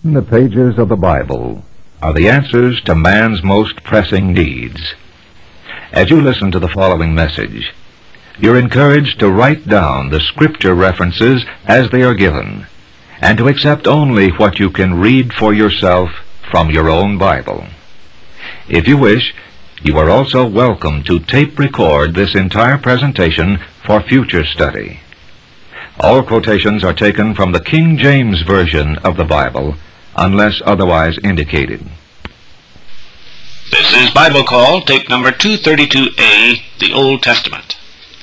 In the pages of the Bible are the answers to man's most pressing needs. As you listen to the following message, you're encouraged to write down the Scripture references as they are given, and to accept only what you can read for yourself from your own Bible. If you wish, you are also welcome to tape record this entire presentation for future study. All quotations are taken from the King James Version of the Bible, unless otherwise indicated. This is Bible Call, tape number 232A, the Old Testament.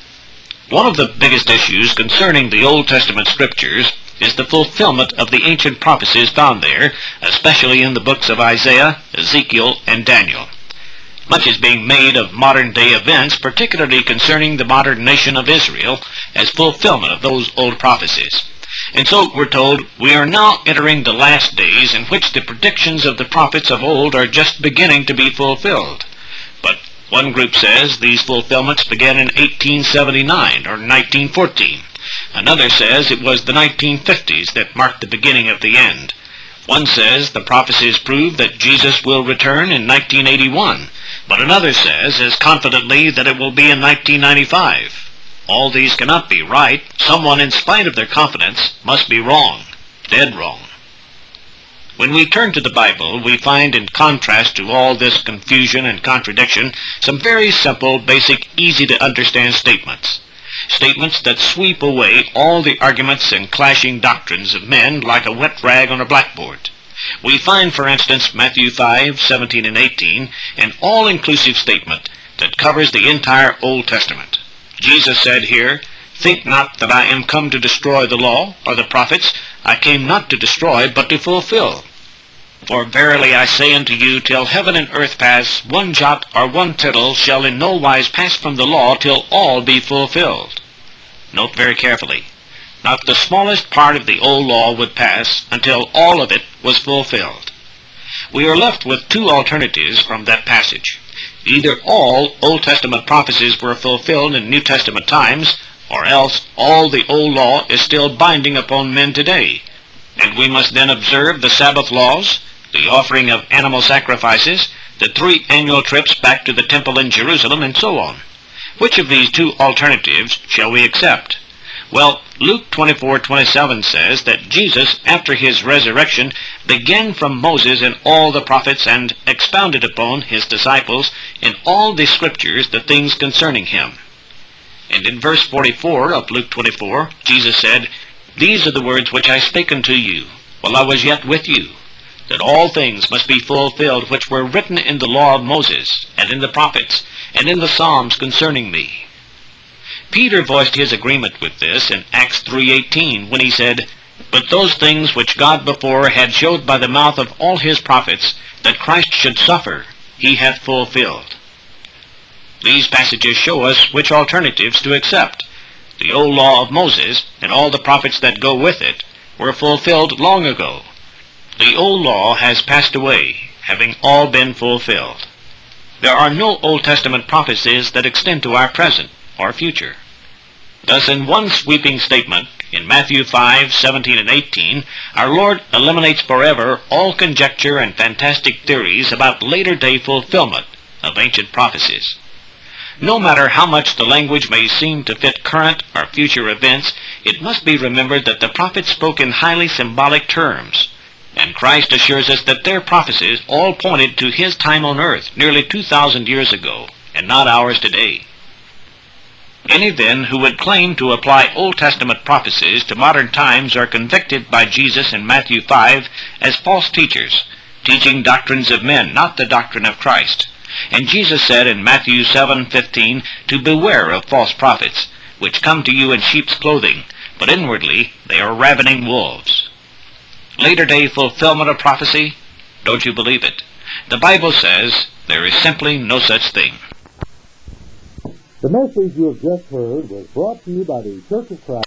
One of the biggest issues concerning the Old Testament Scriptures is the fulfillment of the ancient prophecies found there, especially in the books of Isaiah, Ezekiel, and Daniel. Much is being made of modern-day events, particularly concerning the modern nation of Israel, as fulfillment of those old prophecies. And so we're told we are now entering the last days in which the predictions of the prophets of old are just beginning to be fulfilled. But one group says these fulfillments began in 1879 or 1914. Another says it was the 1950s that marked the beginning of the end. One says the prophecies prove that Jesus will return in 1981, but another says as confidently that it will be in 1995. All these cannot be right. Someone, in spite of their confidence, must be wrong, dead wrong. When we turn to the Bible, we find, in contrast to all this confusion and contradiction, some very simple, basic, easy-to-understand statements. Statements that sweep away all the arguments and clashing doctrines of men like a wet rag on a blackboard. We find, for instance, Matthew 5:17 and 18, an all-inclusive statement that covers the entire Old Testament. Jesus said here, "Think not that I am come to destroy the law or the prophets. I came not to destroy, but to fulfill. For verily I say unto you, till heaven and earth pass, one jot or one tittle shall in no wise pass from the law till all be fulfilled." Note very carefully. Not the smallest part of the old law would pass until all of it was fulfilled. We are left with two alternatives from that passage. Either all Old Testament prophecies were fulfilled in New Testament times, or else all the old law is still binding upon men today, and we must then observe the Sabbath laws, the offering of animal sacrifices, the 3 annual trips back to the temple in Jerusalem, and so on. Which of these two alternatives shall we accept? Well, Luke 24:27 says that Jesus, after his resurrection, began from Moses and all the prophets and expounded upon his disciples in all the Scriptures the things concerning him. And in verse 44 of Luke 24, Jesus said, "These are the words which I spake unto you, while I was yet with you, that all things must be fulfilled which were written in the law of Moses, and in the prophets, and in the Psalms concerning me." Peter voiced his agreement with this in Acts 3:18 when he said, "But those things which God before had showed by the mouth of all his prophets, that Christ should suffer, he hath fulfilled." These passages show us which alternatives to accept. The old law of Moses, and all the prophets that go with it, were fulfilled long ago. The old law has passed away, having all been fulfilled. There are no Old Testament prophecies that extend to our present or future. Thus, in one sweeping statement, in Matthew 5:17 and 18, our Lord eliminates forever all conjecture and fantastic theories about later-day fulfillment of ancient prophecies. No matter how much the language may seem to fit current or future events, it must be remembered that the prophets spoke in highly symbolic terms, and Christ assures us that their prophecies all pointed to his time on earth nearly 2,000 years ago, and not ours today. Any, then, who would claim to apply Old Testament prophecies to modern times are convicted by Jesus in Matthew 5 as false teachers, teaching doctrines of men, not the doctrine of Christ. And Jesus said in Matthew 7:15 to beware of false prophets, which come to you in sheep's clothing, but inwardly they are ravening wolves. Later-day fulfillment of prophecy? Don't you believe it? The Bible says there is simply no such thing. The message you have just heard was brought to you by the Church of Christ